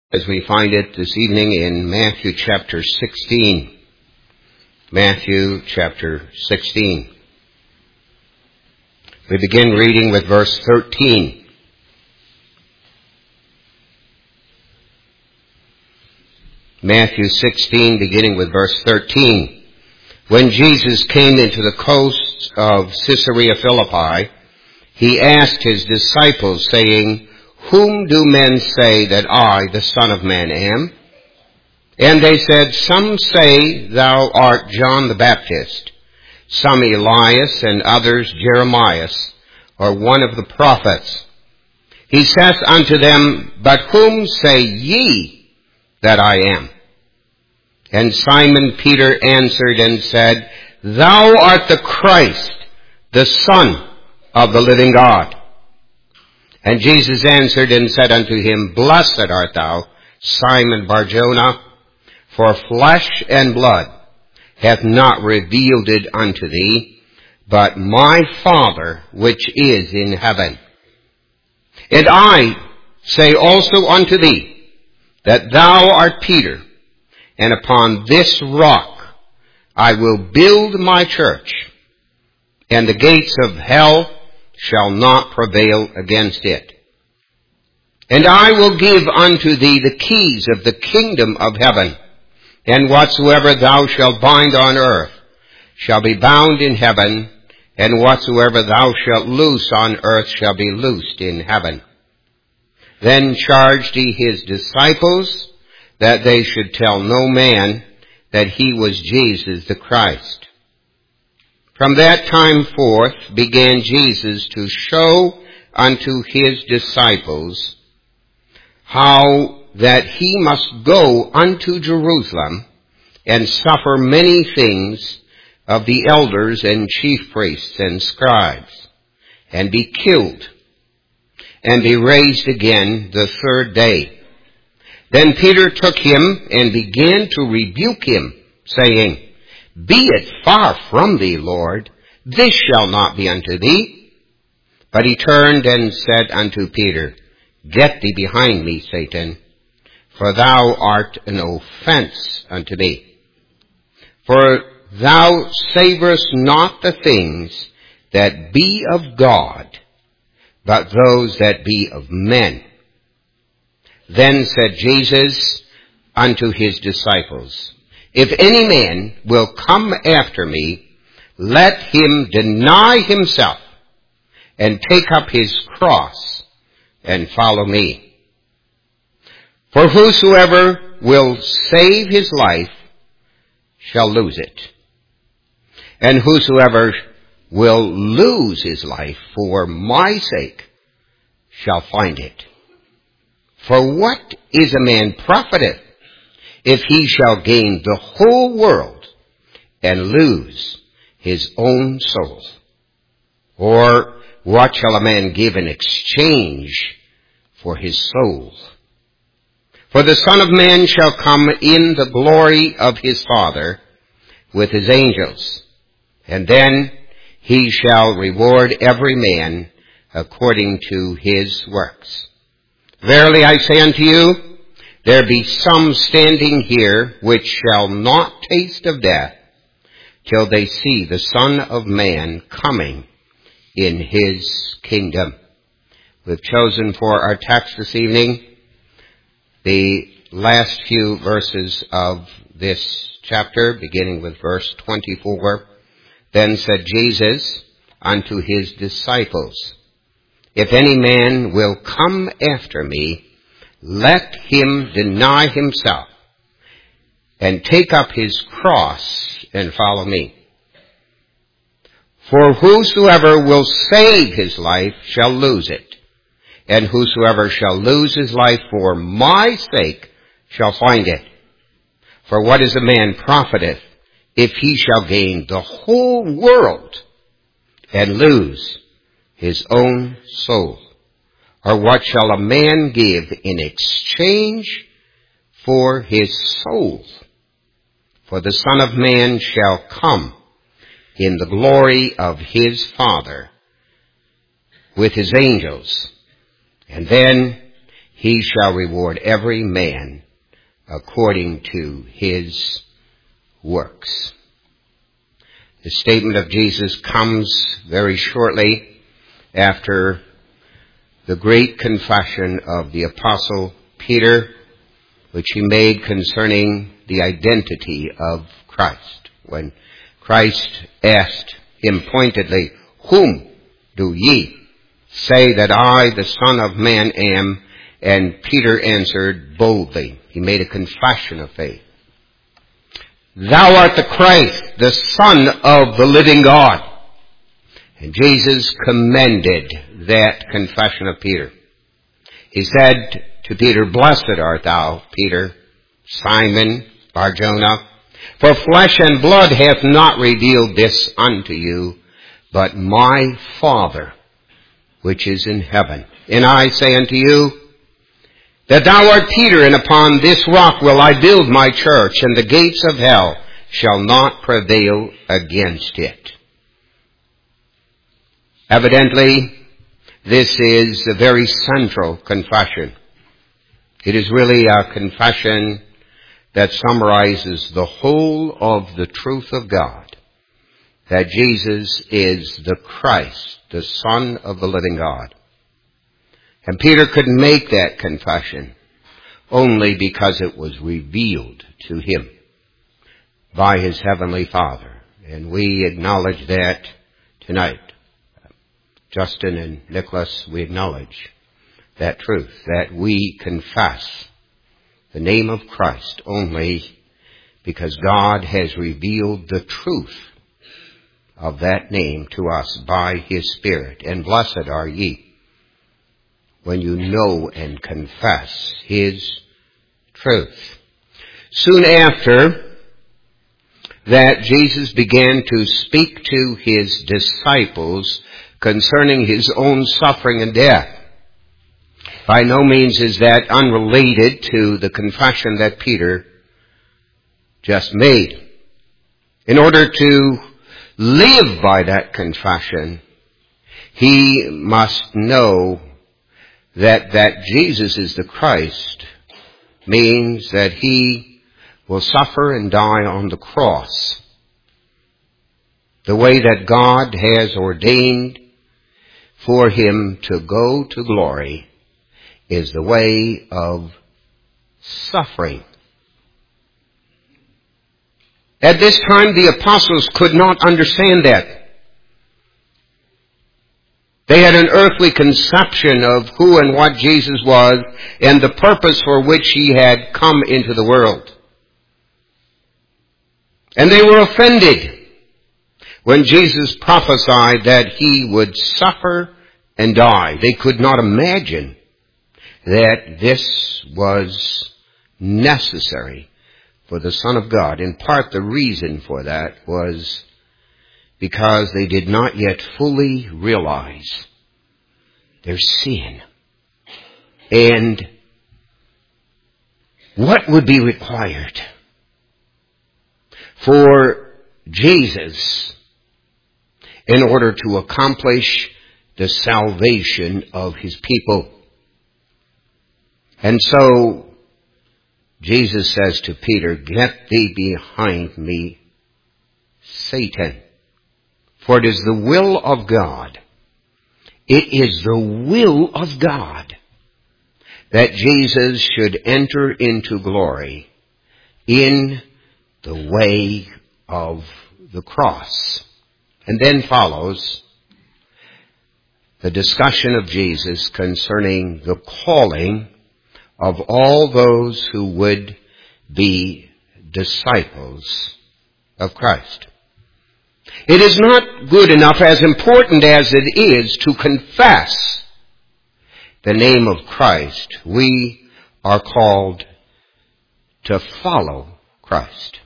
as we find it this evening in Matthew chapter 16. Matthew chapter 16. We begin reading with verse 13. Matthew 16, beginning with verse 13. When Jesus came into the coast of Caesarea Philippi, he asked his disciples, saying, "Whom do men say that I, the Son of Man, am?" And they said, "Some say thou art John the Baptist, some Elias, and others Jeremias, or one of the prophets." He saith unto them, "But whom say ye that I am?" And Simon Peter answered and said, "Thou art the Christ, the Son of the living God." And Jesus answered and said unto him, "Blessed art thou, Simon Bar-Jonah, for flesh and blood hath not revealed it unto thee, but my Father which is in heaven. And I say also unto thee, that thou art Peter, and upon this rock I will build my church, and the gates of hell shall not prevail against it. And I will give unto thee the keys of the kingdom of heaven, and whatsoever thou shalt bind on earth shall be bound in heaven, and whatsoever thou shalt loose on earth shall be loosed in heaven." Then charged he his disciples that they should tell no man that he was Jesus the Christ. From that time forth began Jesus to show unto his disciples how that he must go unto Jerusalem and suffer many things of the elders and chief priests and scribes, and be killed, and be raised again the third day. Then Peter took him and began to rebuke him, saying, "Be it far from thee, Lord, this shall not be unto thee." But he turned and said unto Peter, "Get thee behind me, Satan, for thou art an offense unto me. For thou savorest not the things that be of God, but those that be of men." Then said Jesus unto his disciples, "If any man will come after me, let him deny himself, and take up his cross, and follow me. For whosoever will save his life shall lose it, and whosoever will lose his life for my sake shall find it. For what is a man profiteth, if he shall gain the whole world and lose his own soul? Or what shall a man give in exchange for his soul? For the Son of Man shall come in the glory of his Father with his angels, and then he shall reward every man according to his works. Verily I say unto you, there be some standing here which shall not taste of death till they see the Son of Man coming in his kingdom." We've chosen for our text this evening the last few verses of this chapter, beginning with verse 24. Then said Jesus unto his disciples, "If any man will come after me, let him deny himself, and take up his cross, and follow me. For whosoever will save his life shall lose it, and whosoever shall lose his life for my sake shall find it. For what is a man profiteth, if he shall gain the whole world and lose his own soul? Or what shall a man give in exchange for his soul? For the Son of Man shall come in the glory of his Father with his angels, and then he shall reward every man according to his works. The statement of Jesus comes very shortly after the great confession of the Apostle Peter, which he made concerning the identity of Christ. When Christ asked him pointedly, "Whom do ye say that I, the Son of Man, am?" And Peter answered boldly. He made a confession of faith. "Thou art the Christ, the Son of the living God." And Jesus commended that confession of Peter. He said to Peter, "Blessed art thou, Peter, Simon Bar-Jonah, for flesh and blood hath not revealed this unto you, but my Father which is in heaven. And I say unto you, that thou art Peter, and upon this rock will I build my church, and the gates of hell shall not prevail against it." Evidently, this is a very central confession. It is really a confession that summarizes the whole of the truth of God, that Jesus is the Christ, the Son of the living God. And Peter could make that confession only because it was revealed to him by his heavenly Father. And we acknowledge that tonight. Justin and Nicholas, we acknowledge that truth, that we confess the name of Christ only because God has revealed the truth of that name to us by his Spirit. And blessed are ye when you know and confess his truth. Soon after that, Jesus began to speak to his disciples concerning his own suffering and death. By no means is that unrelated to the confession that Peter just made. In order to live by that confession, he must know that Jesus is the Christ means that he will suffer and die on the cross the way that God has ordained for him to go to glory is the way of suffering. At this time, the apostles could not understand that. They had an earthly conception of who and what Jesus was and the purpose for which he had come into the world. And they were offended when Jesus prophesied that he would suffer and die. They could not imagine that this was necessary for the Son of God. In part, the reason for that was because they did not yet fully realize their sin and what would be required for Jesus in order to accomplish the salvation of his people. And so Jesus says to Peter, "Get thee behind me, Satan. For it is the will of God." It is the will of God that Jesus should enter into glory in the way of the cross. And then follows the discussion of Jesus concerning the calling of all those who would be disciples of Christ. It is not good enough, as important as it is, to confess the name of Christ. We are called to follow Christ.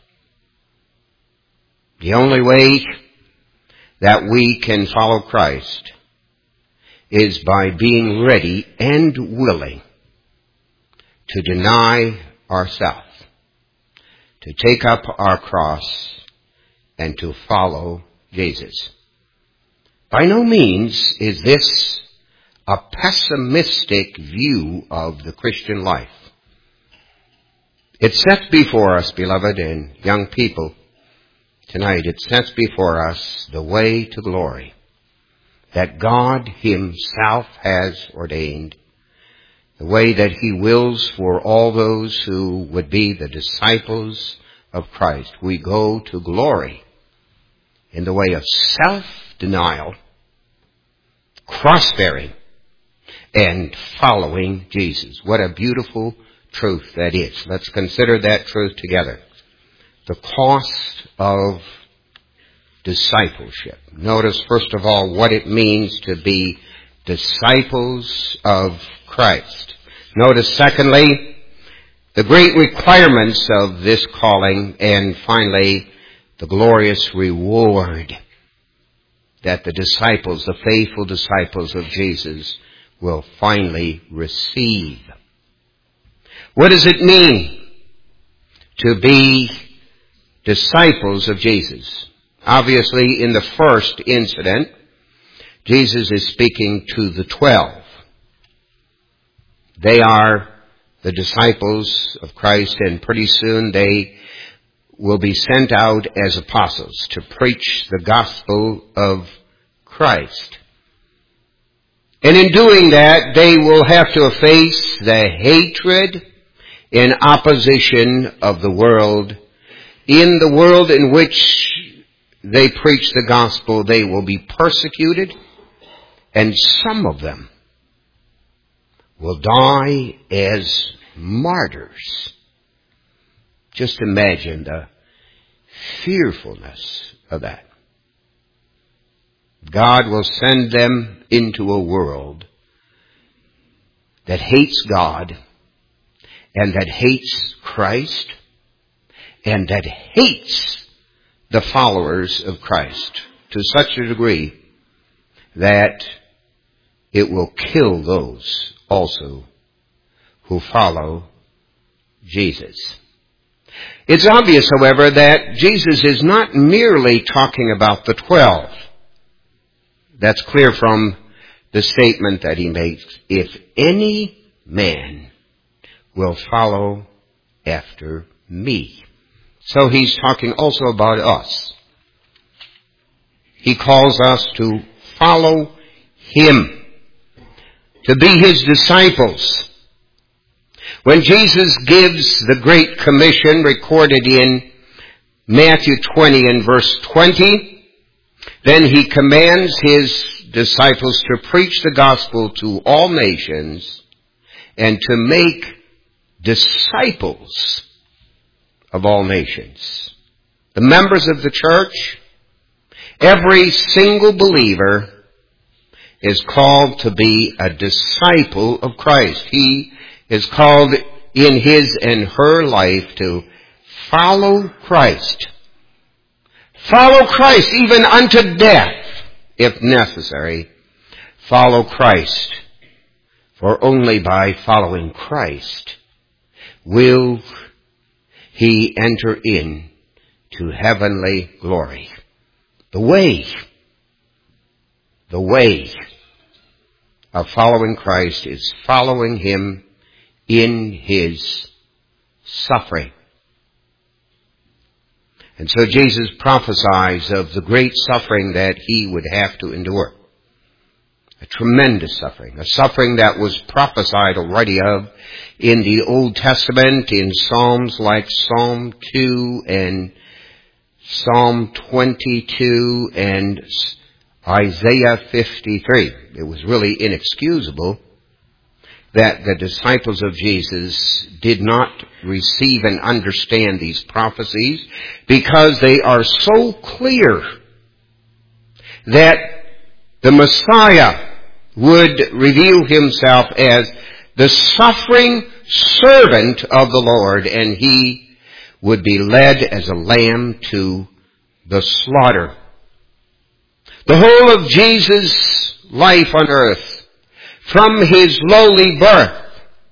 The only way that we can follow Christ is by being ready and willing to deny ourselves, to take up our cross, and to follow Jesus. By no means is this a pessimistic view of the Christian life. It sets before us, beloved and young people, tonight, it sets before us the way to glory that God Himself has ordained, the way that He wills for all those who would be the disciples of Christ. We go to glory in the way of self-denial, cross-bearing, and following Jesus. What a beautiful truth that is. Let's consider that truth together. The cost of discipleship. Notice, first of all, what it means to be disciples of Christ. Notice, secondly, the great requirements of this calling, and finally, the glorious reward that the disciples, the faithful disciples of Jesus, will finally receive. What does it mean to be disciples of Jesus? Obviously, in the first incident, Jesus is speaking to the 12. They are the disciples of Christ, and pretty soon they will be sent out as apostles to preach the gospel of Christ. And in doing that, they will have to face the hatred and opposition of the world. In the world in which they preach the gospel, they will be persecuted, and some of them will die as martyrs. Just imagine the fearfulness of that. God will send them into a world that hates God, and that hates Christ, and that hates the followers of Christ to such a degree that it will kill those also who follow Jesus. It's obvious, however, that Jesus is not merely talking about the 12. That's clear from the statement that He makes. If any man will follow after me. So He's talking also about us. He calls us to follow Him, to be His disciples. When Jesus gives the Great Commission recorded in Matthew 20 and verse 20, then He commands His disciples to preach the gospel to all nations and to make disciples of all nations. The members of the church, every single believer is called to be a disciple of Christ. He is called in his and her life to follow Christ. Follow Christ even unto death, if necessary. Follow Christ. For only by following Christ will he enter in to heavenly glory. The way of following Christ is following Him in His suffering. And so Jesus prophesies of the great suffering that He would have to endure. A tremendous suffering. A suffering that was prophesied already of in the Old Testament in Psalms like Psalm 2 and Psalm 22 and Isaiah 53. It was really inexcusable that the disciples of Jesus did not receive and understand these prophecies, because they are so clear that the Messiah would reveal Himself as the suffering servant of the Lord, and He would be led as a lamb to the slaughter. The whole of Jesus' life on earth, from His lowly birth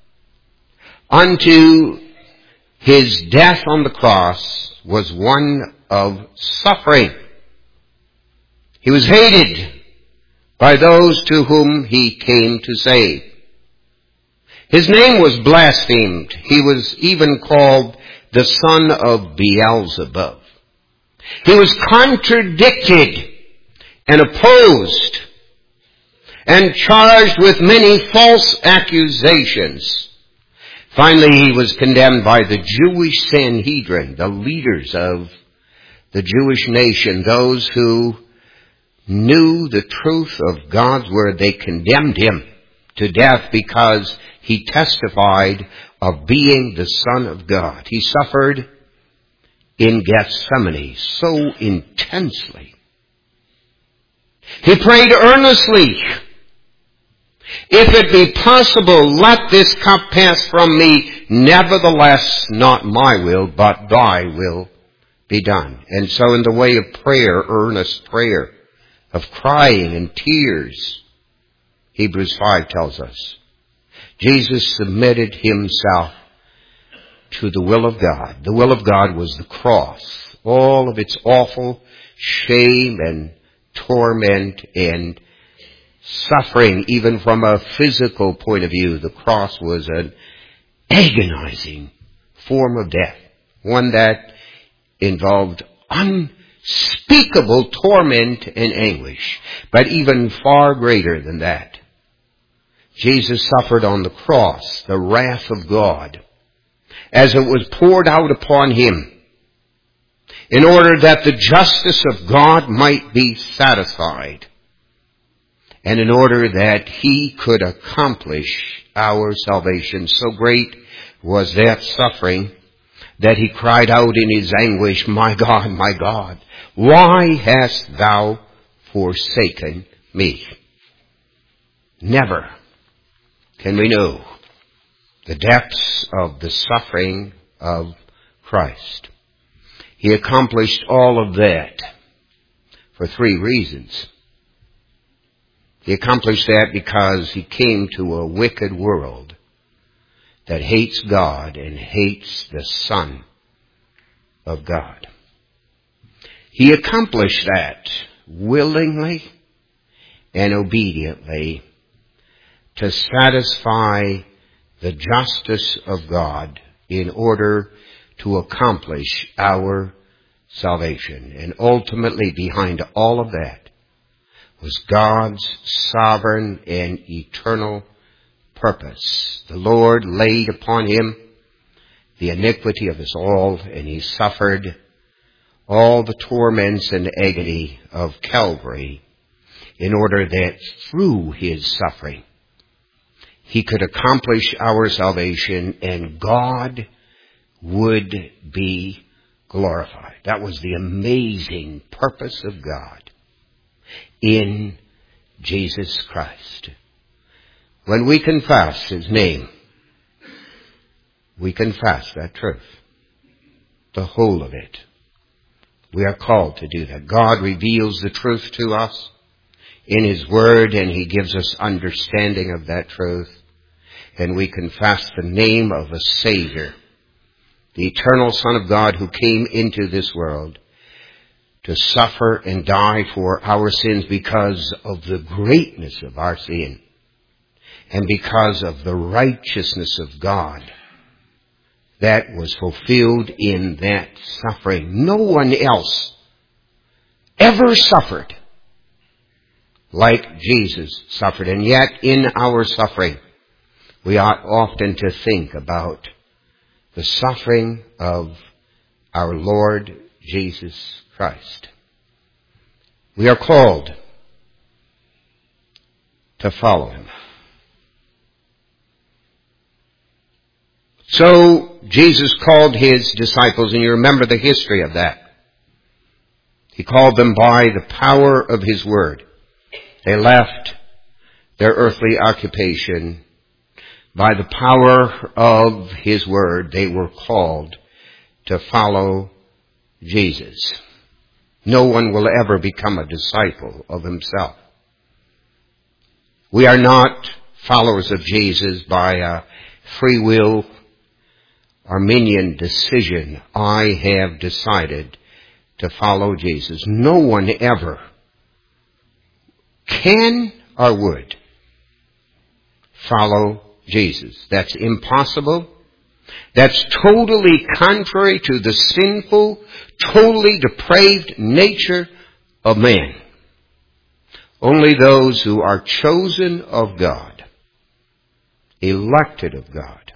unto His death on the cross, was one of suffering. He was hated by those to whom he came to save. His name was blasphemed. He was even called the son of Beelzebub. He was contradicted and opposed and charged with many false accusations. Finally, he was condemned by the Jewish Sanhedrin, the leaders of the Jewish nation, those who knew the truth of God's word. They condemned him to death because he testified of being the Son of God. He suffered in Gethsemane so intensely. He prayed earnestly, "If it be possible, let this cup pass from me. Nevertheless, not my will, but thy will be done." And so in the way of prayer, earnest prayer, of crying and tears, Hebrews 5 tells us, Jesus submitted himself to the will of God. The will of God was the cross. All of its awful shame and torment and suffering, even from a physical point of view. The cross was an agonizing form of death, one that involved unspeakable torment and anguish, but even far greater than that. Jesus suffered on the cross the wrath of God as it was poured out upon him in order that the justice of God might be satisfied and in order that he could accomplish our salvation. So great was that suffering that he cried out in his anguish, my God, why hast thou forsaken me?" Never can we know the depths of the suffering of Christ. He accomplished all of that for 3 reasons. He accomplished that because he came to a wicked world that hates God and hates the Son of God. He accomplished that willingly and obediently to satisfy the justice of God in order to accomplish our salvation. And ultimately, behind all of that was God's sovereign and eternal purpose. The Lord laid upon him the iniquity of us all, and he suffered all the torments and agony of Calvary in order that through his suffering he could accomplish our salvation and God would be glorified. That was the amazing purpose of God in Jesus Christ. When we confess his name, we confess that truth, the whole of it. We are called to do that. God reveals the truth to us in his word, and he gives us understanding of that truth. And we confess the name of a Savior, the eternal Son of God who came into this world to suffer and die for our sins because of the greatness of our sin and because of the righteousness of God that was fulfilled in that suffering. No one else ever suffered like Jesus suffered. And yet in our suffering, we ought often to think about the suffering of our Lord Jesus Christ. We are called to follow him. So Jesus called his disciples, and you remember the history of that. He called them by the power of his word. They left their earthly occupation. By the power of his word, they were called to follow Jesus. No one will ever become a disciple of himself. We are not followers of Jesus by a free will Arminian decision. I have decided to follow Jesus. No one ever can or would follow Jesus. That's impossible. That's totally contrary to the sinful, totally depraved nature of man. Only those who are chosen of God, elected of God,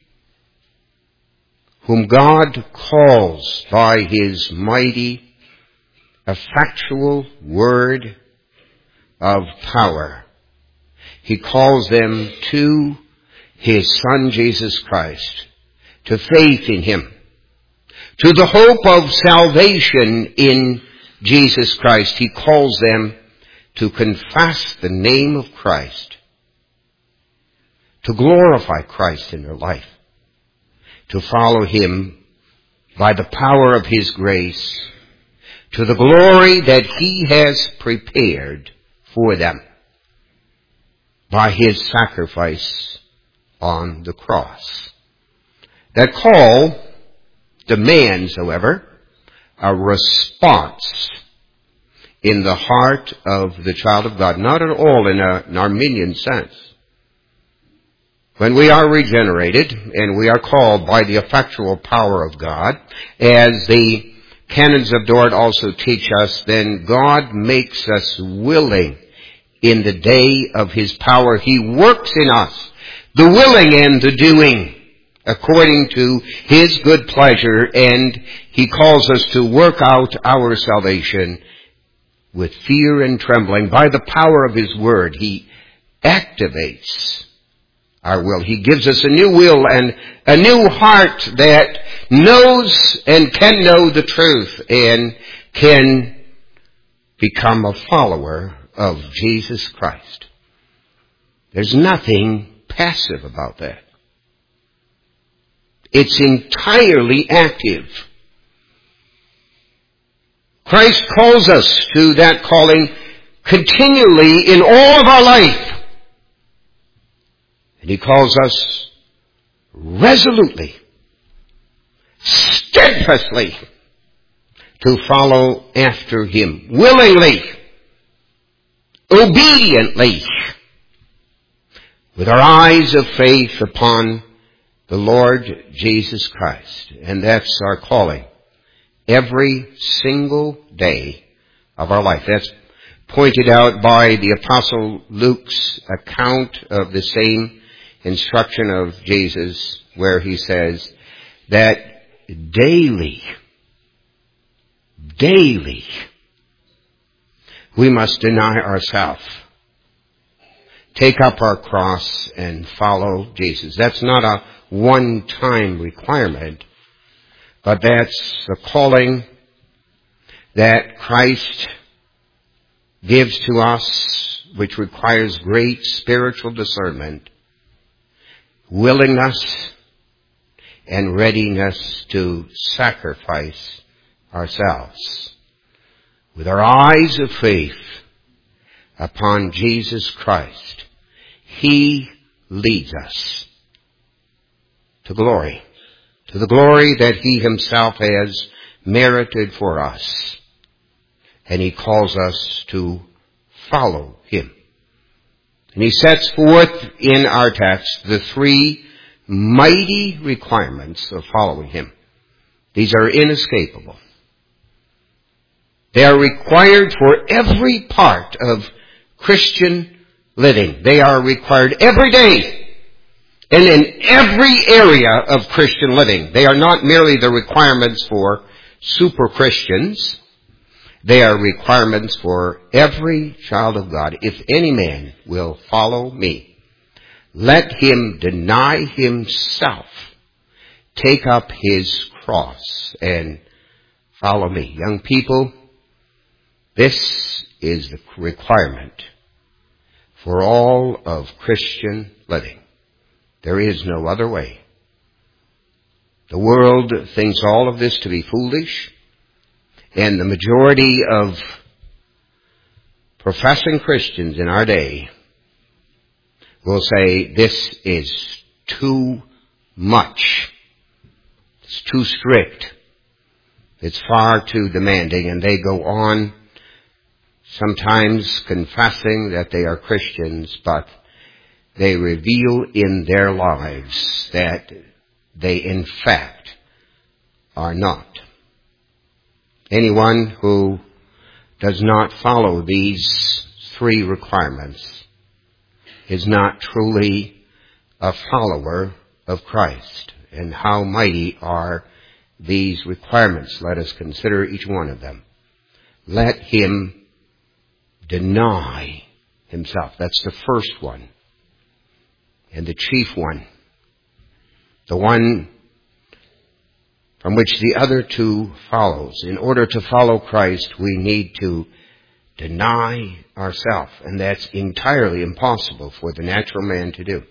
whom God calls by His mighty, effectual word of power. He calls them to His Son Jesus Christ, to faith in Him, to the hope of salvation in Jesus Christ. He calls them to confess the name of Christ, to glorify Christ in their life, to follow Him by the power of His grace, to the glory that He has prepared for them by His sacrifice on the cross. That call demands, however, a response in the heart of the child of God, not at all in an Arminian sense. When we are regenerated and we are called by the effectual power of God, as the canons of Dort also teach us, then God makes us willing in the day of His power. He works in us the willing and the doing according to His good pleasure, and He calls us to work out our salvation with fear and trembling. By the power of His word, He activates our will. He gives us a new will and a new heart that knows and can know the truth and can become a follower of Jesus Christ. There's nothing passive about that. It's entirely active. Christ calls us to that calling continually in all of our life. And He calls us resolutely, steadfastly to follow after Him, willingly, obediently, with our eyes of faith upon the Lord Jesus Christ. And that's our calling every single day of our life. That's pointed out by the Apostle Luke's account of the same instruction of Jesus, where he says that daily, we must deny ourselves, take up our cross, and follow Jesus. That's not a one-time requirement, but that's the calling that Christ gives to us, which requires great spiritual discernment, willingness, and readiness to sacrifice ourselves with our eyes of faith upon Jesus Christ. He leads us to glory, to the glory that He Himself has merited for us. And He calls us to follow Him. And He sets forth in our text the three mighty requirements of following Him. These are inescapable. They are required for every part of Christian living. They are required every day and in every area of Christian living. They are not merely the requirements for super Christians. They are requirements for every child of God. If any man will follow me, let him deny himself, take up his cross, and follow me. Young people, this is the requirement for all of Christian living. There is no other way. The world thinks all of this to be foolish, and the majority of professing Christians in our day will say this is too much. It's too strict. It's far too demanding, and they go on sometimes confessing that they are Christians, but they reveal in their lives that they in fact are not. Anyone who does not follow these three requirements is not truly a follower of Christ. And how mighty are these requirements? Let us consider each one of them. Let him deny himself. That's the first one. And the chief one. The one from which the other two follows. In order to follow Christ, we need to deny ourselves. And that's entirely impossible for the natural man to do.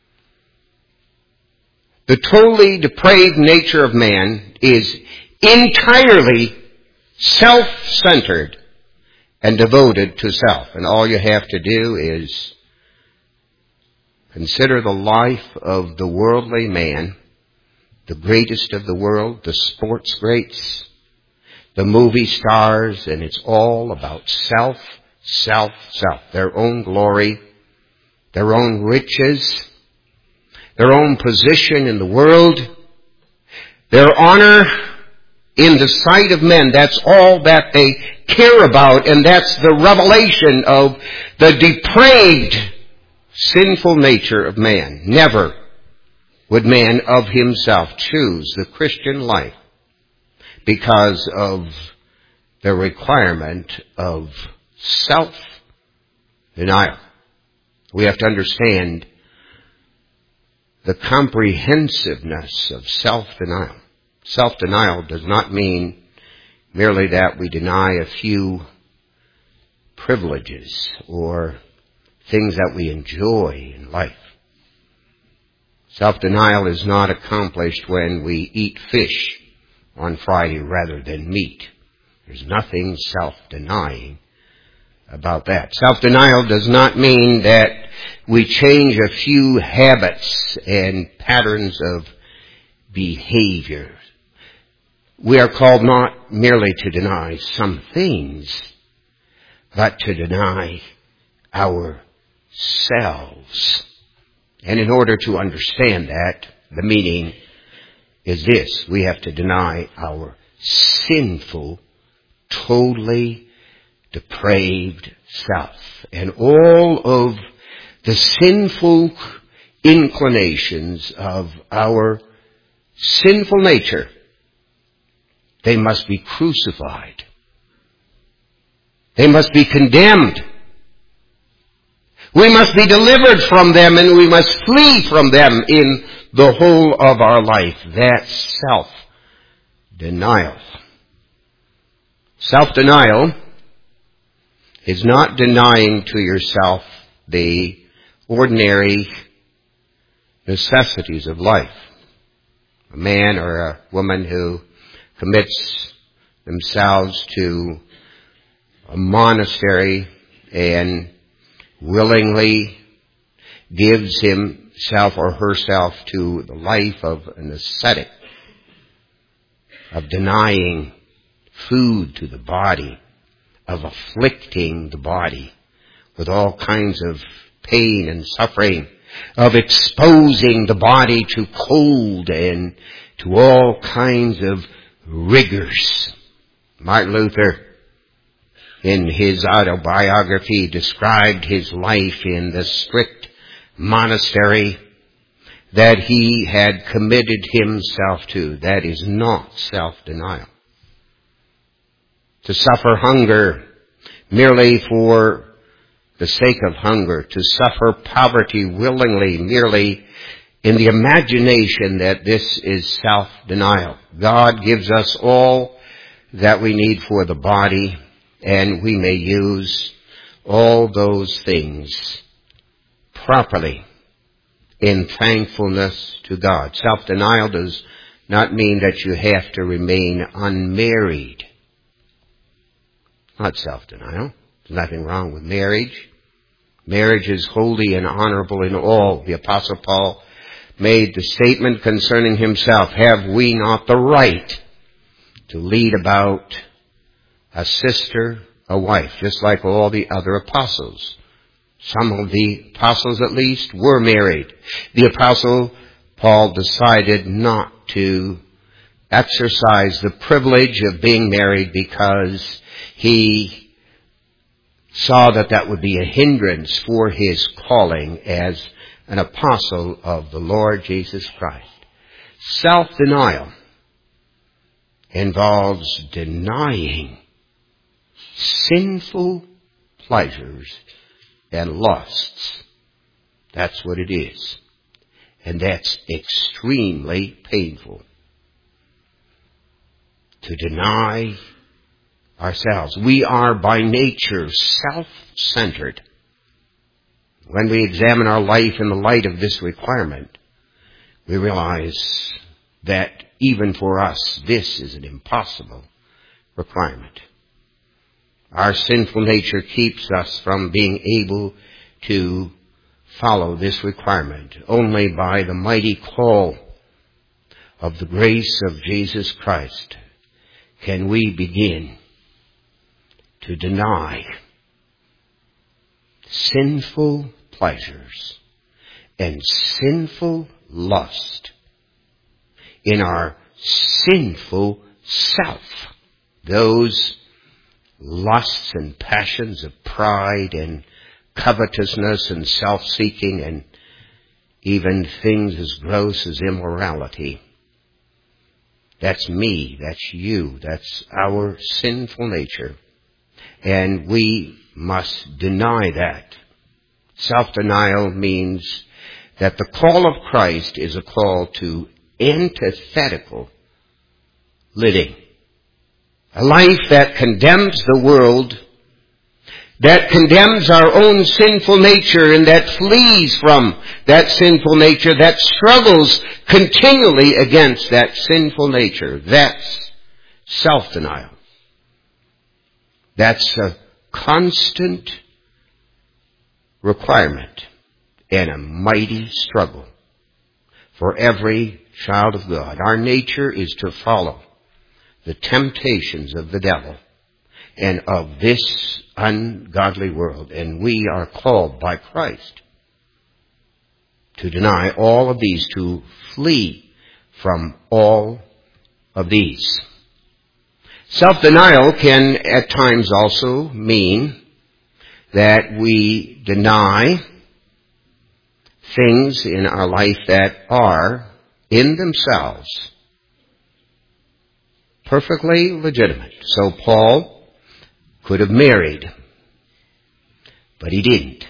The totally depraved nature of man is entirely self-centered and devoted to self. And all you have to do is consider the life of the worldly man, the greatest of the world, the sports greats, the movie stars, and it's all about self, self, self. Their own glory, their own riches, their own position in the world, their honor in the sight of men. That's all that they care about, and that's the revelation of the depraved, sinful nature of man. Never would man of himself choose the Christian life because of the requirement of self-denial. We have to understand the comprehensiveness of self-denial. Self-denial does not mean merely that we deny a few privileges or things that we enjoy in life. Self-denial is not accomplished when we eat fish on Friday rather than meat. There's nothing self-denying about that. Self-denial does not mean that we change a few habits and patterns of behavior. We are called not merely to deny some things, but to deny ourselves. And in order to understand that, the meaning is this. We have to deny our sinful, totally depraved self. And all of the sinful inclinations of our sinful nature, they must be crucified. They must be condemned. We must be delivered from them, and we must flee from them in the whole of our life. That's self-denial. Self-denial is not denying to yourself the ordinary necessities of life. A man or a woman who commits themselves to a monastery and willingly gives himself or herself to the life of an ascetic, of denying food to the body, of afflicting the body with all kinds of pain and suffering, of exposing the body to cold and to all kinds of rigors. Martin Luther, in his autobiography, described his life in the strict monastery that he had committed himself to. That is not self-denial. To suffer hunger merely for the sake of hunger, to suffer poverty willingly merely in the imagination that this is self-denial. God gives us all that we need for the body, and we may use all those things properly in thankfulness to God. Self-denial does not mean that you have to remain unmarried. Not self-denial. There's nothing wrong with marriage. Marriage is holy and honorable in all. The Apostle Paul made the statement concerning himself, have we not the right to lead about a sister a wife, just like all the other apostles. Some of the apostles, at least, were married. The apostle Paul decided not to exercise the privilege of being married because he saw that that would be a hindrance for his calling as an apostle of the Lord Jesus Christ. Self-denial involves denying sinful pleasures and lusts. That's what it is. And that's extremely painful. To deny ourselves. We are by nature self-centered. When we examine our life in the light of this requirement, we realize that even for us, this is an impossible requirement. Our sinful nature keeps us from being able to follow this requirement. Only by the mighty call of the grace of Jesus Christ can we begin to deny sinful pleasures and sinful lust in our sinful self. Those lusts and passions of pride and covetousness and self-seeking and even things as gross as immorality. That's me, that's you, that's our sinful nature. And we must deny that. Self-denial means that the call of Christ is a call to antithetical living. A life that condemns the world, that condemns our own sinful nature, and that flees from that sinful nature, that struggles continually against that sinful nature. That's self-denial. That's a constant requirement and a mighty struggle for every child of God. Our nature is to follow the temptations of the devil and of this ungodly world. And we are called by Christ to deny all of these, to flee from all of these. Self-denial can at times also mean that we deny things in our life that are in themselves perfectly legitimate. So Paul could have married, but he didn't,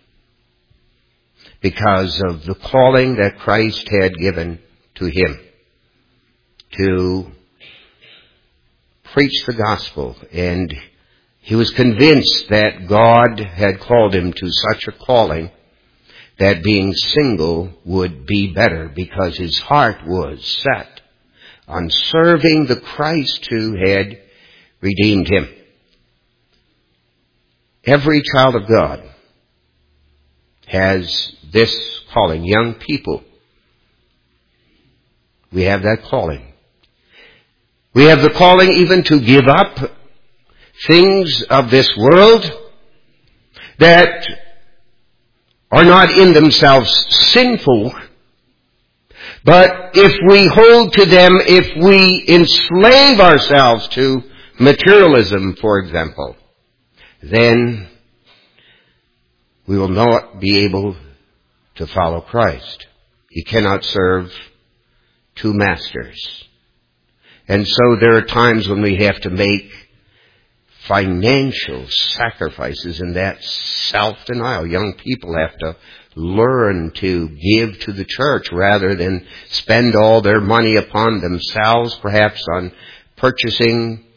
because of the calling that Christ had given to him to preach the gospel. And he was convinced that God had called him to such a calling that being single would be better, because his heart was set on serving the Christ who had redeemed him. Every child of God has this calling. Young people, we have that calling. We have the calling even to give up things of this world that are not in themselves sinful, but if we hold to them, if we enslave ourselves to materialism, for example, then we will not be able to follow Christ. You cannot serve two masters. And so there are times when we have to make financial sacrifices, and that's self-denial. Young people have to learn to give to the church rather than spend all their money upon themselves, perhaps on purchasing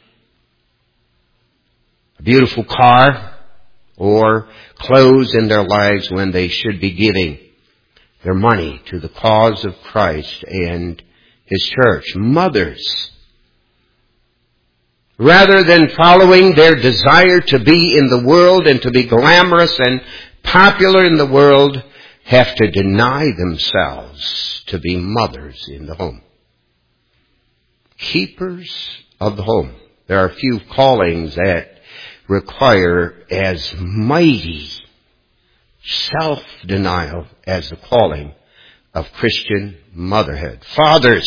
a beautiful car or clothes in their lives, when they should be giving their money to the cause of Christ and His church. Mothers, rather than following their desire to be in the world and to be glamorous and popular in the world, have to deny themselves to be mothers in the home. Keepers of the home. There are a few callings that require as mighty self-denial as the calling of Christian motherhood. Fathers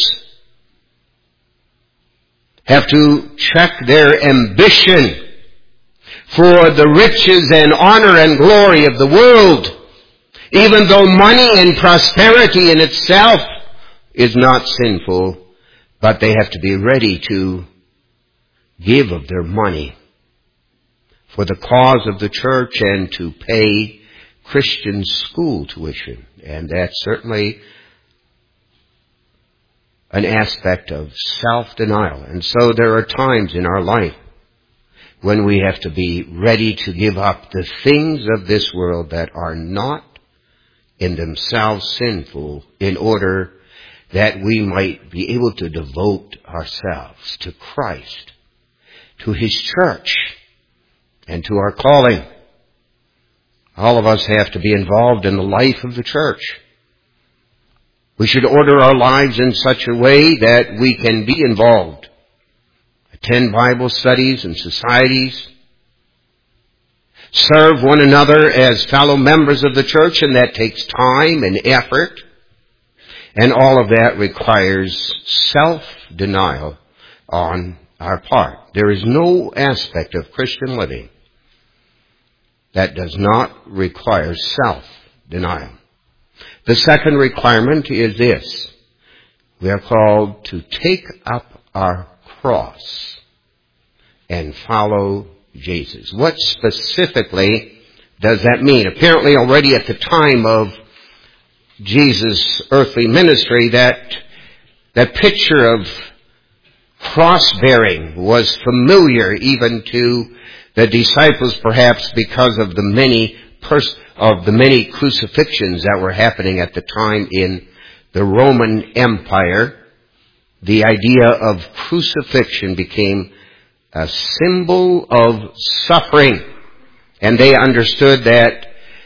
have to check their ambition for the riches and honor and glory of the world, even though money and prosperity in itself is not sinful, but they have to be ready to give of their money for the cause of the church and to pay Christian school tuition. And that's certainly an aspect of self-denial. And so there are times in our life when we have to be ready to give up the things of this world that are not in themselves sinful in order that we might be able to devote ourselves to Christ, to His church, and to our calling. All of us have to be involved in the life of the church. We should order our lives in such a way that we can be involved. Attend Bible studies and societies. Serve one another as fellow members of the church, and that takes time and effort. And all of that requires self-denial on our part. There is no aspect of Christian living that does not require self-denial. The second requirement is this. We are called to take up our cross and follow Jesus. What specifically does that mean? Apparently already at the time of Jesus' earthly ministry, that picture of cross-bearing was familiar even to the disciples, perhaps because of the many crucifixions that were happening at the time in the Roman Empire. The idea of crucifixion became a symbol of suffering, and they understood that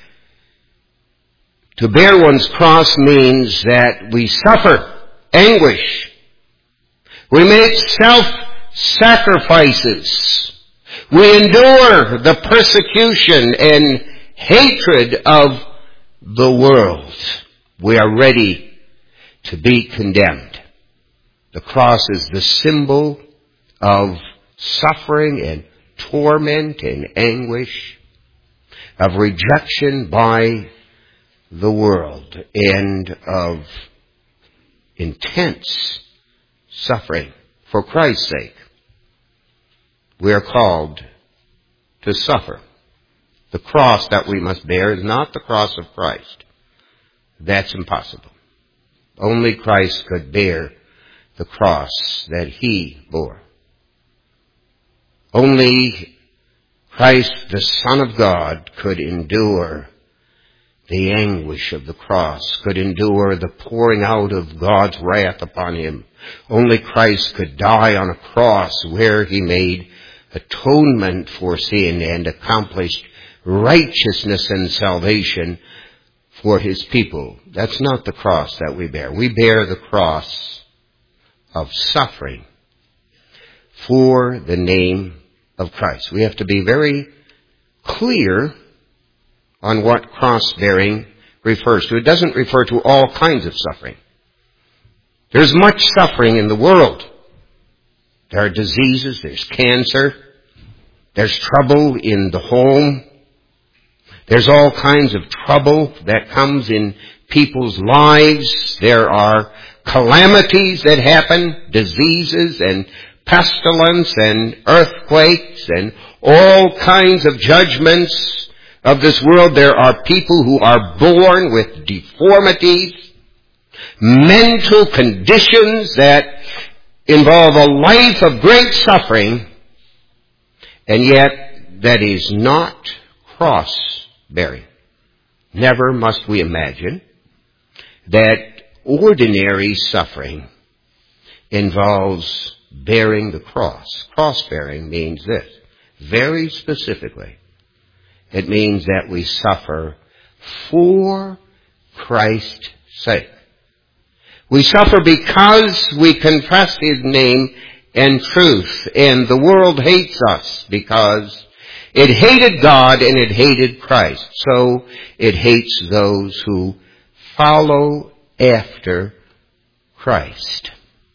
to bear one's cross means that we suffer anguish. We make self-sacrifices. We endure the persecution and hatred of the world. We are ready to be condemned. The cross is the symbol of suffering and torment and anguish, of rejection by the world, and of intense suffering for Christ's sake. We are called to suffer. The cross that we must bear is not the cross of Christ. That's impossible. Only Christ could bear the cross that He bore. Only Christ, the Son of God, could endure the anguish of the cross, could endure the pouring out of God's wrath upon Him. Only Christ could die on a cross where He made atonement for sin and accomplished righteousness and salvation for His people. That's not the cross that we bear. We bear the cross of suffering for the name of Christ. We have to be very clear on what cross-bearing refers to. It doesn't refer to all kinds of suffering. There's much suffering in the world. There are diseases, there's cancer, there's trouble in the home. There's all kinds of trouble that comes in people's lives. There are calamities that happen, diseases and pestilence and earthquakes and all kinds of judgments of this world. There are people who are born with deformities, mental conditions that involve a life of great suffering, and yet that is not cross-bearing. Never must we imagine that ordinary suffering involves bearing the cross. Cross-bearing means this, very specifically. It means that we suffer for Christ's sake. We suffer because we confess His name and truth, and the world hates us because It hated God and it hated Christ. So it hates those who follow after Christ.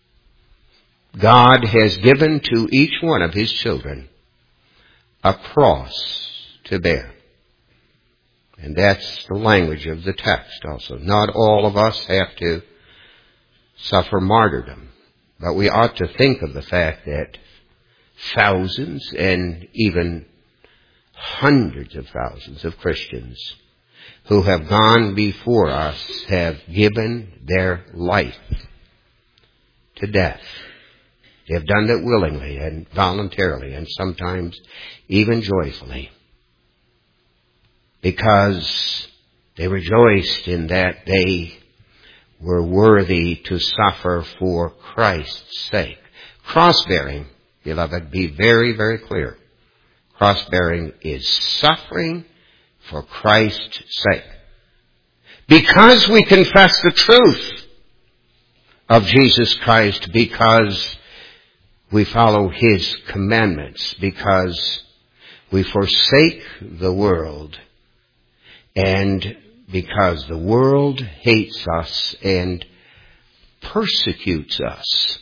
God has given to each one of His children a cross to bear. And that's the language of the text also. Not all of us have to suffer martyrdom, but we ought to think of the fact that thousands and even hundreds of thousands of Christians who have gone before us have given their life to death. They have done it willingly and voluntarily and sometimes even joyfully, because they rejoiced in that they were worthy to suffer for Christ's sake. Cross-bearing, beloved, be very, very clear. Cross-bearing is suffering for Christ's sake. Because we confess the truth of Jesus Christ, because we follow His commandments, because we forsake the world, and because the world hates us and persecutes us.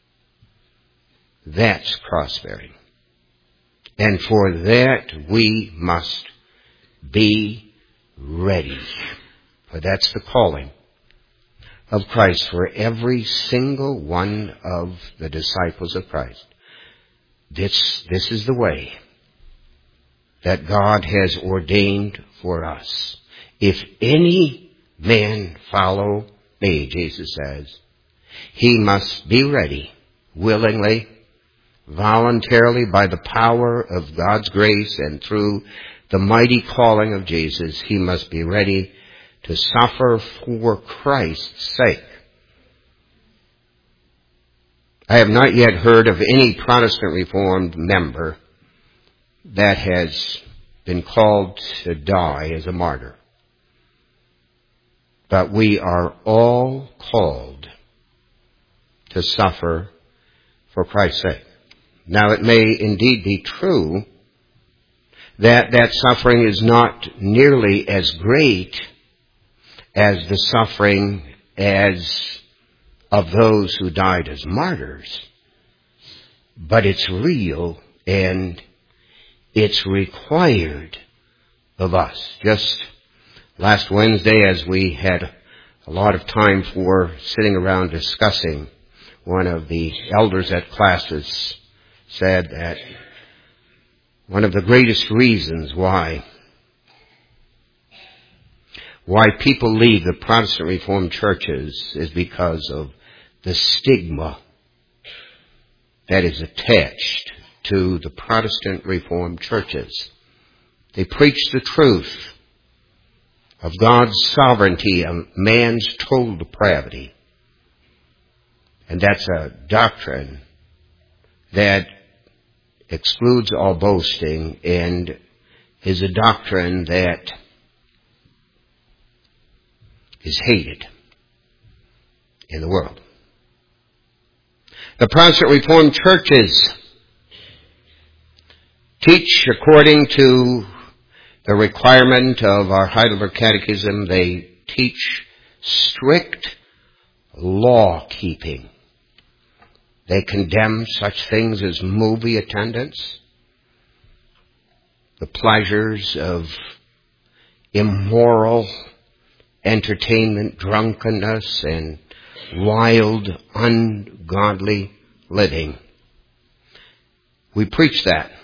That's cross-bearing. And for that we must be ready. For that's the calling of Christ for every single one of the disciples of Christ. This is the way that God has ordained for us. If any man follow me, Jesus says, he must be ready, willingly, voluntarily, by the power of God's grace and through the mighty calling of Jesus. He must be ready to suffer for Christ's sake. I have not yet heard of any Protestant Reformed member that has been called to die as a martyr. But we are all called to suffer for Christ's sake. Now, it may indeed be true that suffering is not nearly as great as the suffering of those who died as martyrs, but it's real and it's required of us. Just last Wednesday, as we had a lot of time for sitting around discussing, one of the elders at classes said that one of the greatest reasons why people leave the Protestant Reformed churches is because of the stigma that is attached to the Protestant Reformed churches. They preach the truth of God's sovereignty and man's total depravity. And that's a doctrine that excludes all boasting and is a doctrine that is hated in the world. The Protestant Reformed churches teach according to the requirement of our Heidelberg Catechism. They teach strict law-keeping. They condemn such things as movie attendance, the pleasures of immoral entertainment, drunkenness, and wild, ungodly living. We preach that.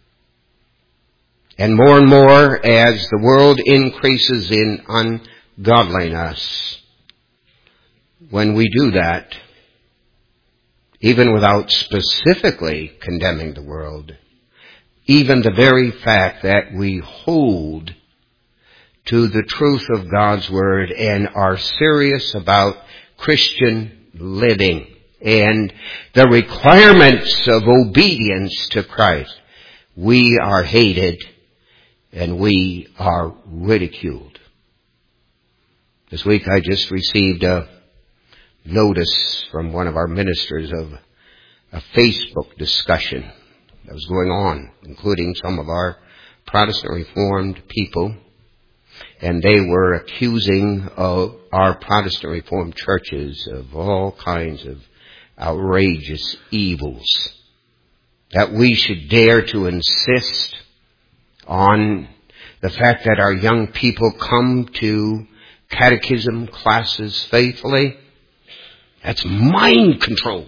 And more as the world increases in ungodliness, when we do that, even without specifically condemning the world, even the very fact that we hold to the truth of God's Word and are serious about Christian living and the requirements of obedience to Christ, we are hated and we are ridiculed. This week I just received a notice from one of our ministers of a Facebook discussion that was going on, including some of our Protestant Reformed people, and they were accusing of our Protestant Reformed churches of all kinds of outrageous evils, that we should dare to insist on the fact that our young people come to catechism classes faithfully. That's mind control.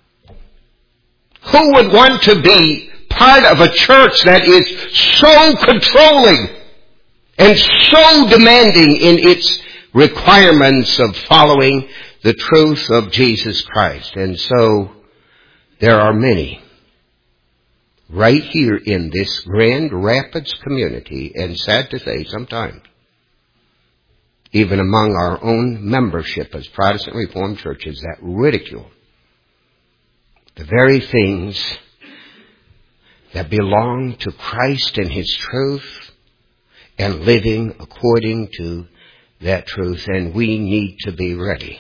Who would want to be part of a church that is so controlling and so demanding in its requirements of following the truth of Jesus Christ? And so there are many right here in this Grand Rapids community, and sad to say sometimes, even among our own membership as Protestant Reformed churches, that ridicule the very things that belong to Christ and His truth, and living according to that truth. And we need to be ready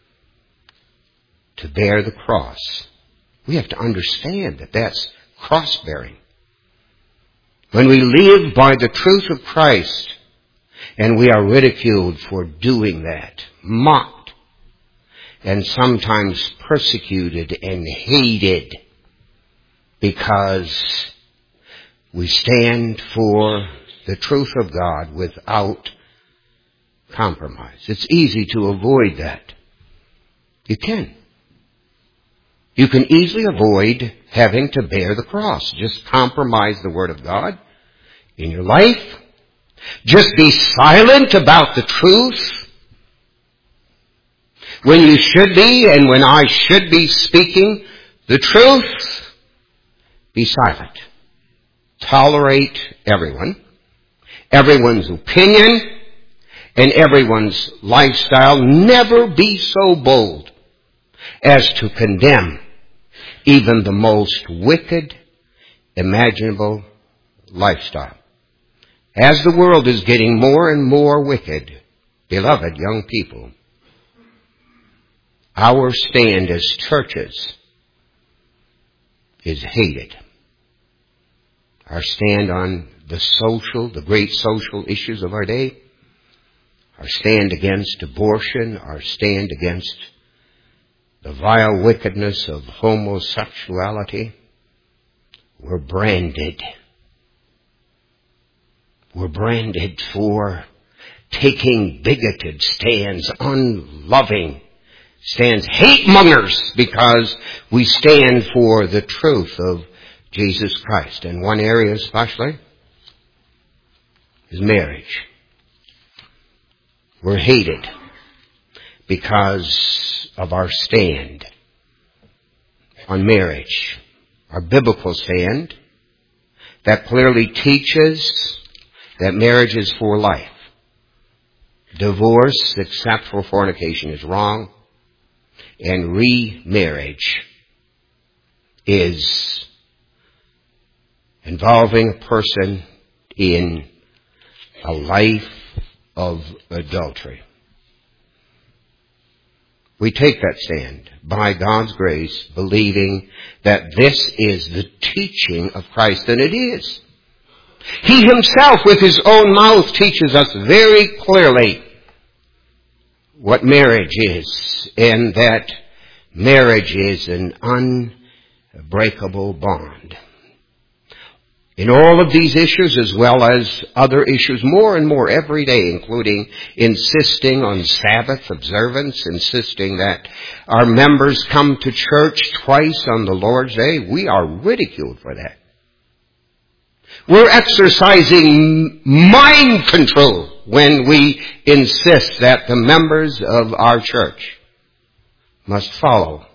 to bear the cross. We have to understand that that's cross-bearing. When we live by the truth of Christ, and we are ridiculed for doing that, mocked, and sometimes persecuted and hated because we stand for the truth of God without compromise. It's easy to avoid that. You can. You can easily avoid having to bear the cross. Just compromise the Word of God in your life. Just be silent about the truth when you should be, and when I should be speaking the truth. Be silent. Tolerate everyone, everyone's opinion, and everyone's lifestyle. Never be so bold as to condemn even the most wicked imaginable lifestyle. As the world is getting more and more wicked, beloved young people, our stand as churches is hated. Our stand on the great social issues of our day, our stand against abortion, our stand against the vile wickedness of homosexuality, we're branded. We're branded for taking bigoted stands, unloving stands, hate-mongers, because we stand for the truth of Jesus Christ. And one area especially is marriage. We're hated because of our stand on marriage, our biblical stand that clearly teaches that marriage is for life. Divorce, except for fornication, is wrong, and remarriage is involving a person in a life of adultery. We take that stand by God's grace, believing that this is the teaching of Christ, and it is. He Himself, with His own mouth, teaches us very clearly what marriage is, and that marriage is an unbreakable bond. In all of these issues, as well as other issues, more and more every day, including insisting on Sabbath observance, insisting that our members come to church twice on the Lord's Day, we are ridiculed for that. We're exercising mind control when we insist that the members of our church must follow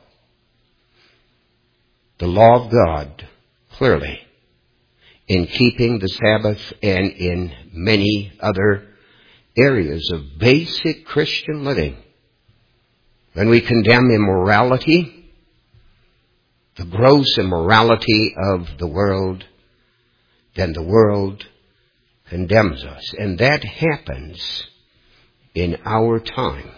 the law of God clearly in keeping the Sabbath and in many other areas of basic Christian living. When we condemn immorality, the gross immorality of the world, then the world condemns us. And that happens in our time,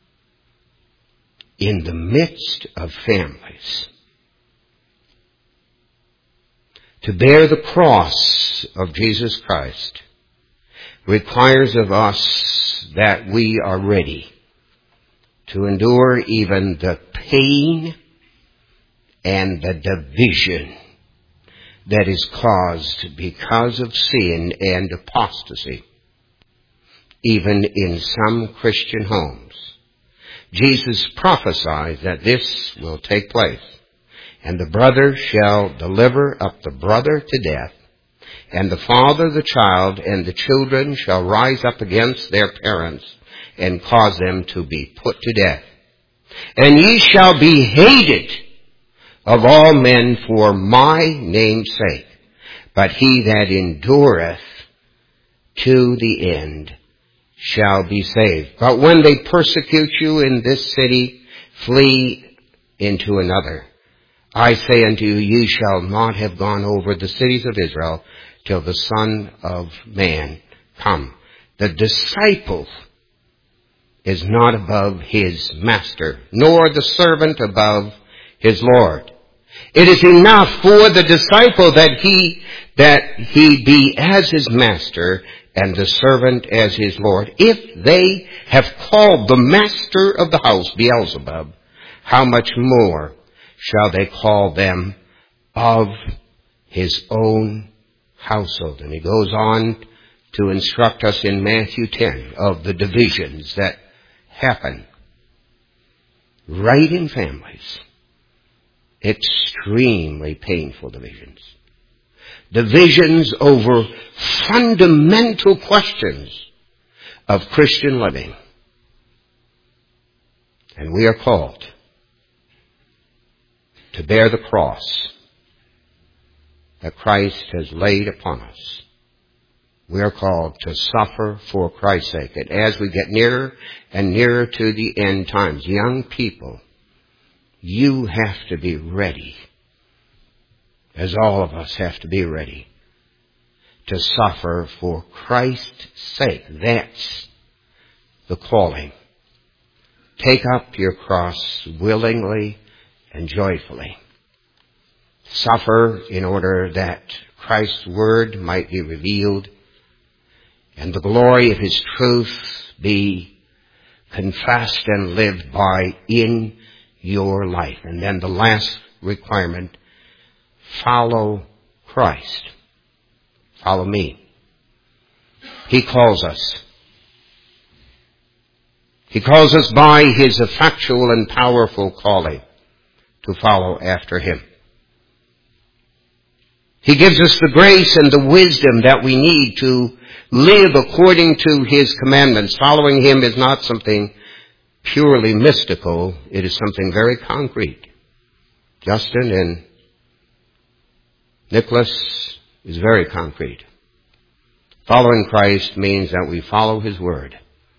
in the midst of families To bear the cross of Jesus Christ requires of us that we are ready to endure even the pain and the division that is caused because of sin and apostasy, even in some Christian homes. Jesus prophesied that this will take place, and the brother shall deliver up the brother to death, and the father the child, and the children shall rise up against their parents, and cause them to be put to death. And ye shall be hated of all men for my name's sake, but he that endureth to the end shall be saved. But when they persecute you in this city, flee into another. I say unto you, ye shall not have gone over the cities of Israel till the Son of Man come. The disciple is not above his master, nor the servant above his Lord. It is enough for the disciple that he be as his master and the servant as his Lord. If they have called the master of the house Beelzebub, how much more shall they call them of his own household? And he goes on to instruct us in Matthew 10 of the divisions that happen right in families. Extremely painful divisions. Divisions over fundamental questions of Christian living. And we are called to bear the cross that Christ has laid upon us. We are called to suffer for Christ's sake. And as we get nearer and nearer to the end times, young people, you have to be ready, as all of us have to be ready, to suffer for Christ's sake. That's the calling. Take up your cross willingly and joyfully. Suffer in order that Christ's word might be revealed and the glory of his truth be confessed and lived by in your life. And then the last requirement, follow Christ. Follow me. He calls us. He calls us by his effectual and powerful calling to follow after him. He gives us the grace and the wisdom that we need to live according to his commandments. Following him is not something purely mystical. It is something very concrete. Justin and Nicholas is very concrete. Following Christ means that we follow his word,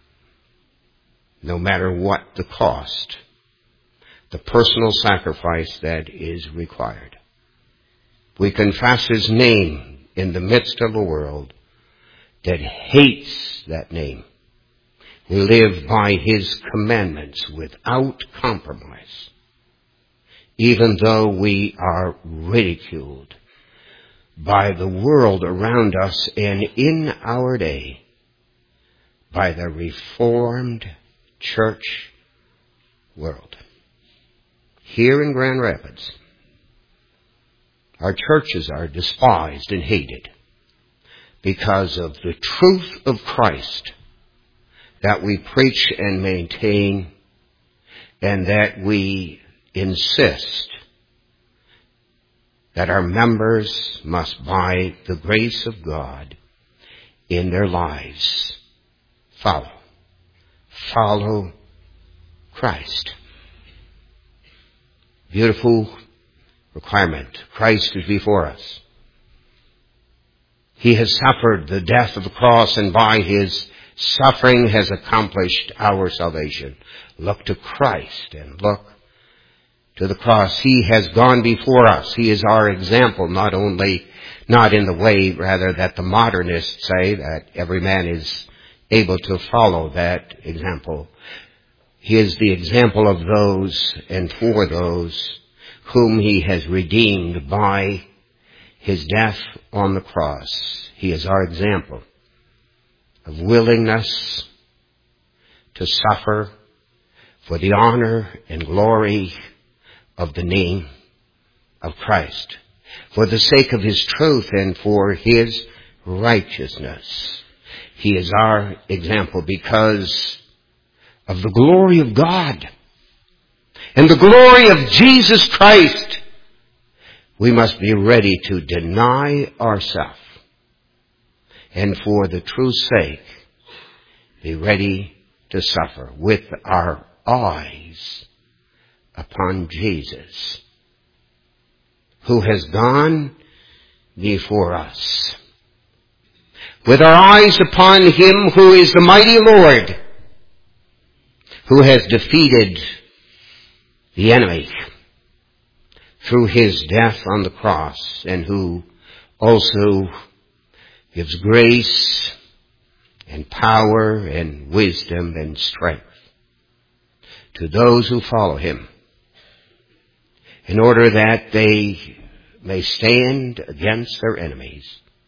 no matter what the cost, the personal sacrifice that is required. We confess his name in the midst of a world that hates that name. We live by his commandments without compromise, even though we are ridiculed by the world around us and in our day by the Reformed church world. Here in Grand Rapids, our churches are despised and hated because of the truth of Christ that we preach and maintain, and that we insist that our members must, by the grace of God in their lives, follow Christ. Beautiful requirement. Christ is before us. He has suffered the death of the cross, and by his suffering has accomplished our salvation. Look to Christ and look to the cross. He has gone before us. He is our example, not in the way, rather, that the modernists say that every man is able to follow that example. He is the example of those and for those whom he has redeemed by His death on the cross. He is our example of willingness to suffer for the honor and glory of the name of Christ, for the sake of His truth and for His righteousness. He is our example because of the glory of God and the glory of Jesus Christ. We must be ready to deny ourselves and for the truth's sake be ready to suffer with our eyes upon Jesus, who has gone before us. With our eyes upon Him who is the mighty Lord, who has defeated the enemy through His death on the cross, and who also gives grace and power and wisdom and strength to those who follow Him, in order that they may stand against their enemies,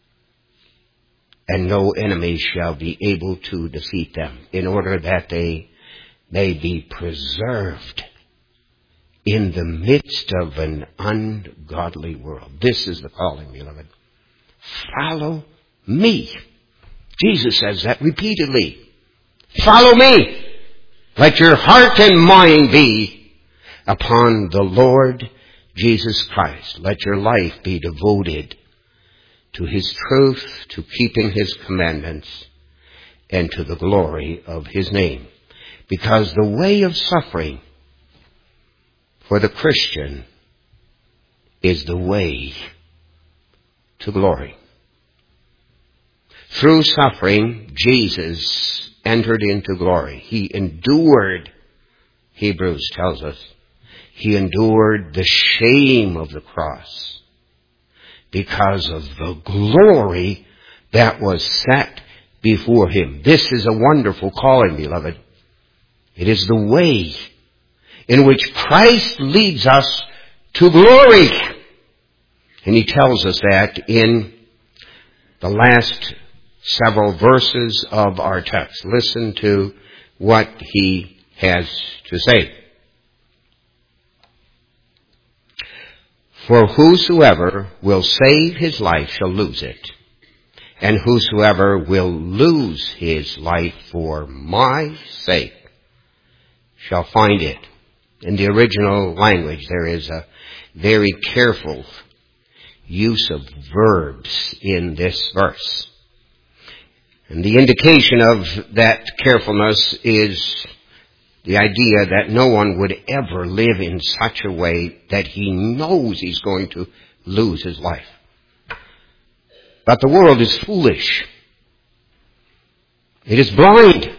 and no enemy shall be able to defeat them, in order that they may be preserved in the midst of an ungodly world. This is the calling, beloved. Follow me. Jesus says that repeatedly. Follow me. Let your heart and mind be upon the Lord Jesus Christ. Let your life be devoted to His truth, to keeping His commandments, and to the glory of His name. Because the way of suffering for the Christian is the way to glory. Through suffering, Jesus entered into glory. He endured, Hebrews tells us, He endured the shame of the cross because of the glory that was set before Him. This is a wonderful calling, beloved. It is the way in which Christ leads us to glory. And He tells us that in the last several verses of our text. Listen to what He has to say. For whosoever will save his life shall lose it, and whosoever will lose his life for my sake shall find it. In the original language, there is a very careful use of verbs in this verse. And the indication of that carefulness is the idea that no one would ever live in such a way that he knows he's going to lose his life. But the world is foolish. It is blind.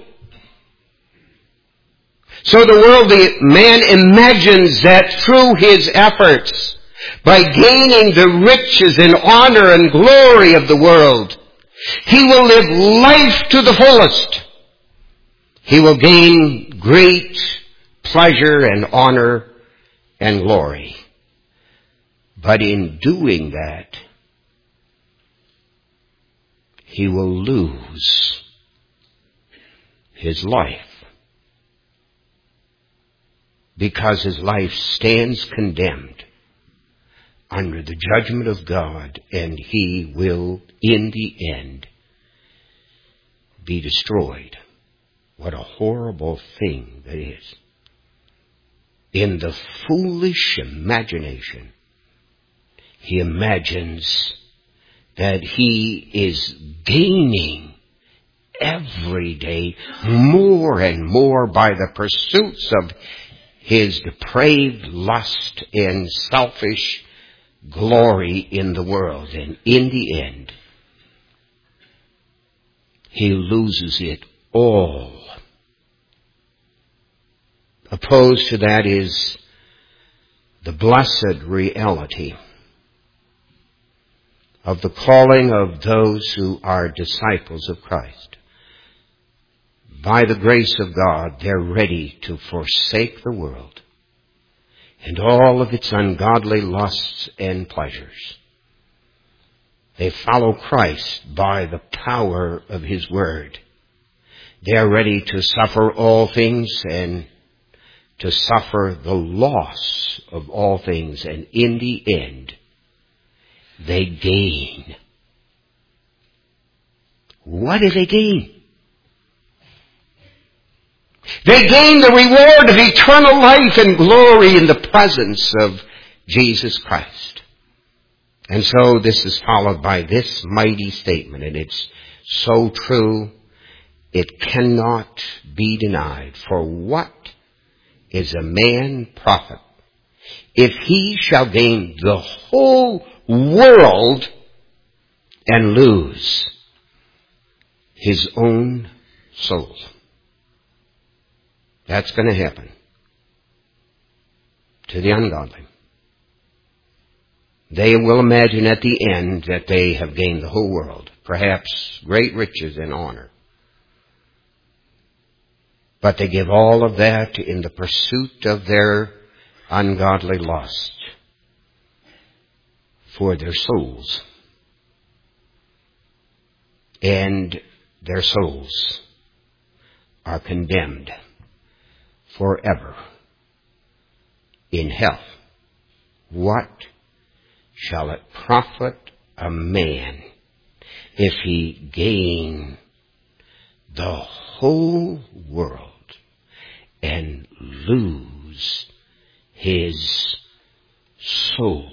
So the worldly man imagines that through his efforts, by gaining the riches and honor and glory of the world, he will live life to the fullest. He will gain great pleasure and honor and glory. But in doing that, he will lose his life, because his life stands condemned under the judgment of God, and he will, in the end, be destroyed. What a horrible thing that is. In the foolish imagination, he imagines that he is gaining every day more and more by the pursuits of his depraved lust and selfish glory in the world. And in the end, he loses it all. Opposed to that is the blessed reality of the calling of those who are disciples of Christ. By the grace of God, they're ready to forsake the world and all of its ungodly lusts and pleasures, They follow Christ by the power of His Word. They are ready to suffer all things and to suffer the loss of all things. And in the end, they gain. What do they gain? They gain the reward of eternal life and glory in the presence of Jesus Christ. And so this is followed by this mighty statement, and it's so true, it cannot be denied. For what is a man profit if he shall gain the whole world and lose his own soul? That's going to happen to the ungodly. They will imagine at the end that they have gained the whole world, perhaps great riches and honor. But they give all of that in the pursuit of their ungodly lust for their souls. And their souls are condemned forever in hell. What shall it profit a man if he gain the whole world and lose his soul?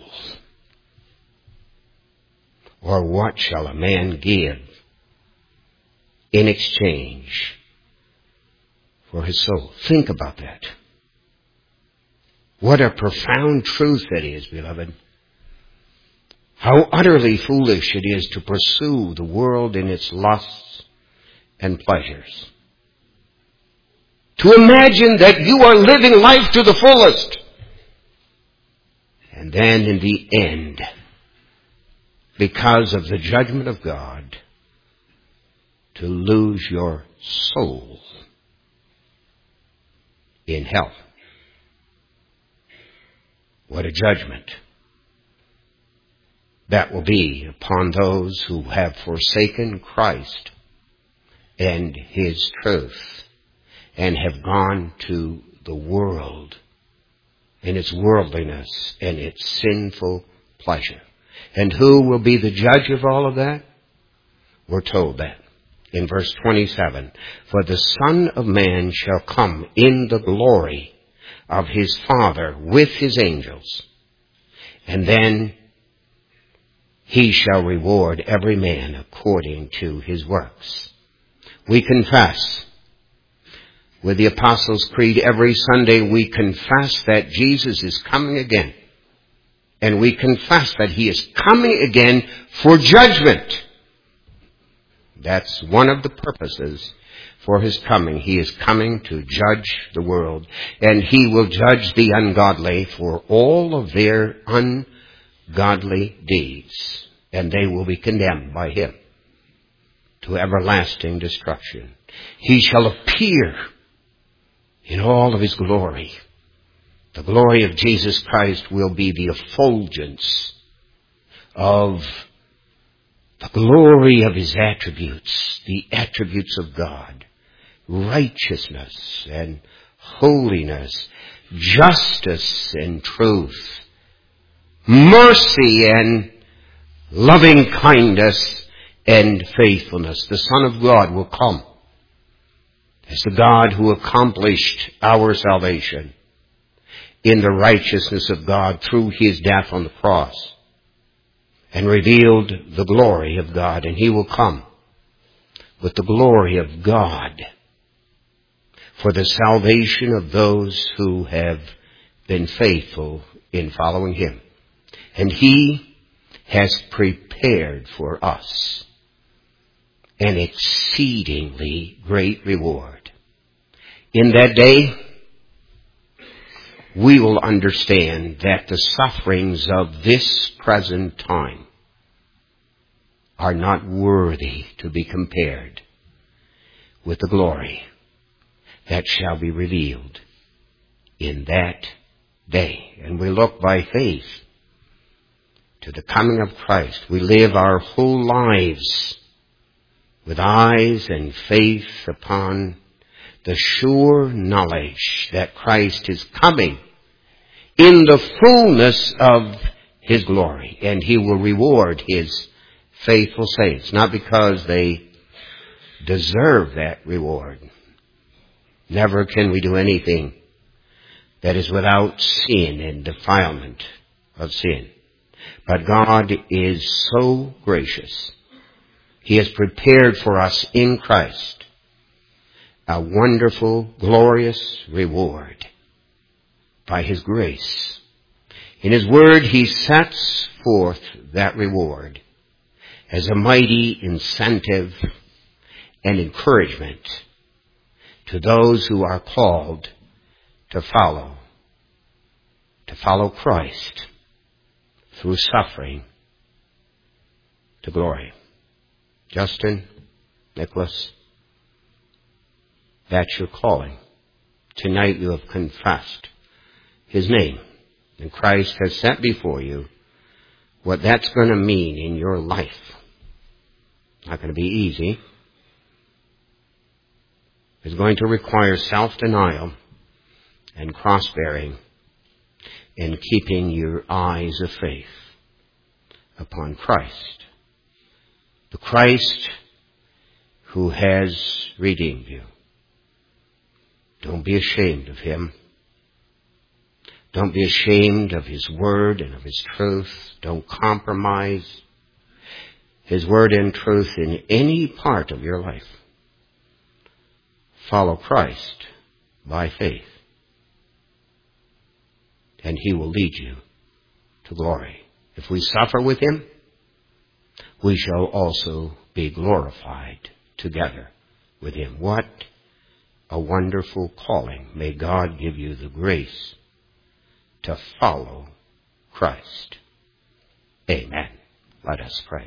Or what shall a man give in exchange for his soul? Think about that. What a profound truth that is, beloved. How utterly foolish it is to pursue the world in its lusts and pleasures. To imagine that you are living life to the fullest. And then in the end, because of the judgment of God, to lose your soul in hell. What a judgment that will be upon those who have forsaken Christ and His truth and have gone to the world in its worldliness and its sinful pleasure. And who will be the judge of all of that? We're told that in verse 27. For the Son of Man shall come in the glory of His Father with His angels. And then He shall reward every man according to his works. We confess with the Apostles' Creed every Sunday, we confess that Jesus is coming again. And we confess that He is coming again for judgment. That's one of the purposes for His coming. He is coming to judge the world. And He will judge the ungodly for all of their ungodly deeds. And they will be condemned by Him to everlasting destruction. He shall appear in all of His glory. The glory of Jesus Christ will be the effulgence of the glory of His attributes, the attributes of God, righteousness and holiness, justice and truth, mercy and loving kindness and faithfulness. The Son of God will come as the God who accomplished our salvation in the righteousness of God through His death on the cross and revealed the glory of God. And He will come with the glory of God for the salvation of those who have been faithful in following Him. And He has prepared for us an exceedingly great reward. In that day, we will understand that the sufferings of this present time are not worthy to be compared with the glory that shall be revealed in that day. And we look by faith to the coming of Christ. We live our whole lives with eyes and faith upon the sure knowledge that Christ is coming in the fullness of His glory, and He will reward His faithful saints, not because they deserve that reward. Never can we do anything that is without sin and defilement of sin. But God is so gracious. He has prepared for us in Christ a wonderful, glorious reward by His grace. In His Word, He sets forth that reward as a mighty incentive and encouragement to those who are called to follow Christ through suffering to glory. Justin, Nicholas, that's your calling. Tonight you have confessed His name, and Christ has set before you what that's going to mean in your life. Not going to be easy. It's going to require self-denial and cross-bearing and keeping your eyes of faith upon Christ. The Christ who has redeemed you. Don't be ashamed of Him. Don't be ashamed of His Word and of His truth. Don't compromise His Word and truth in any part of your life. Follow Christ by faith, and He will lead you to glory. If we suffer with Him, we shall also be glorified together with Him. What a wonderful calling. May God give you the grace to follow Christ. Amen. Let us pray.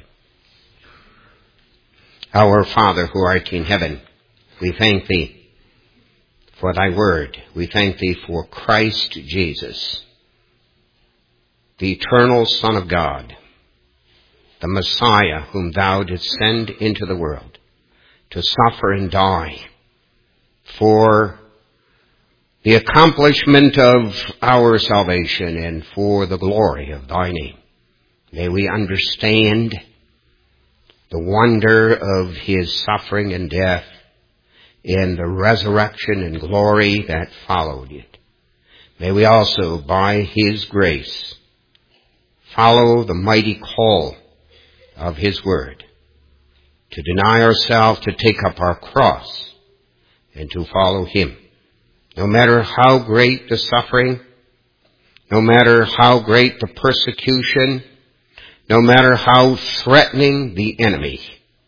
Our Father who art in heaven, we thank Thee for Thy word. We thank Thee for Christ Jesus, the eternal Son of God, the Messiah whom Thou didst send into the world to suffer and die for the accomplishment of our salvation and for the glory of Thy name. May we understand the wonder of His suffering and death and the resurrection and glory that followed it. May we also, by His grace, follow the mighty call of His Word to deny ourselves, to take up our cross, and to follow Him. No matter how great the suffering, no matter how great the persecution, no matter how threatening the enemy,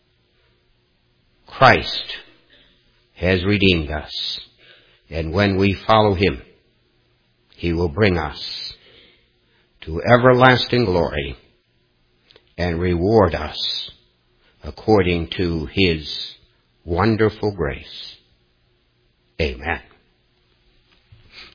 Christ has redeemed us. And when we follow Him, He will bring us to everlasting glory and reward us according to His wonderful grace. Amen.